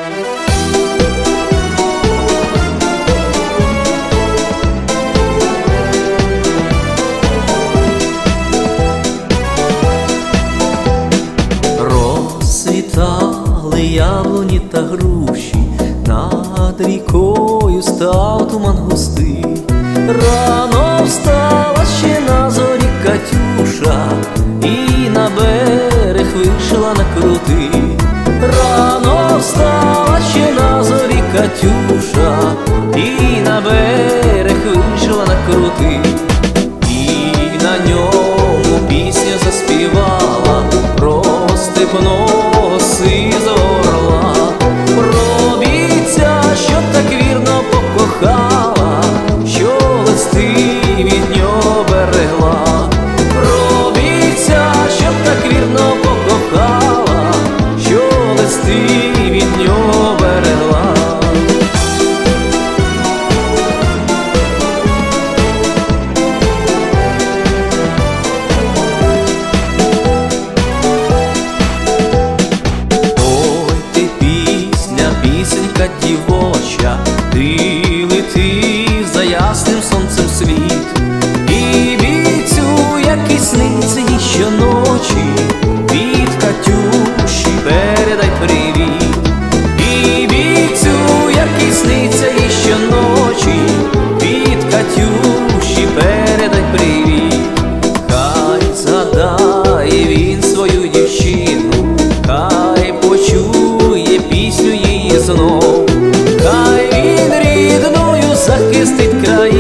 Розцвітали яблуні та груші, над рікою став туман густий. Рано встала ще на зорі Катюша, і на берег вийшла на крутий. Рано встала ще на зорі Катюша, і на берег вийшла на крутий. І на ньому пісню заспівала про степного сизого орла, про бійця, що так вірно покохала, що листи від нього берегла. Про бійця, що так вірно покохала, що листи від нього берегла. Пісенька дівоча, ти лети за ясним сонцем світ, і бійцю, який сниться їй щоночі, від Катюші передай привіт. І бійцю, який сниться їй щоночі, від Катюші передай привіт. Хай згадає він свою дівчину, хай почує пісню її знов, хай він рідною захистить країну.